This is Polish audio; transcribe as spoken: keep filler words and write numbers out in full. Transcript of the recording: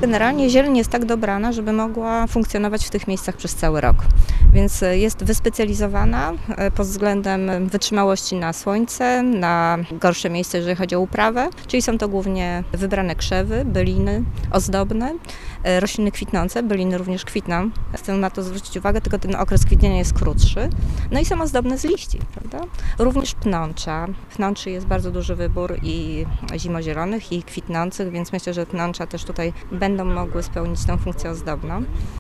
Generalnie zieleń jest tak dobrana, żeby mogła funkcjonować w tych miejscach przez cały rok. Więc jest wyspecjalizowana pod względem wytrzymałości na słońce, na gorsze miejsce, jeżeli chodzi o uprawę, czyli są to głównie wybrane krzewy, byliny ozdobne, rośliny kwitnące, byliny również kwitną. Chcę na to zwrócić uwagę, tylko ten okres kwitnienia jest krótszy. No i są ozdobne z liści, prawda? Również pnącza. Pnączy jest bardzo duży wybór i zimozielonych, i kwitnących, więc myślę, że pnącza też tutaj będą mogły spełnić tę funkcję ozdobną.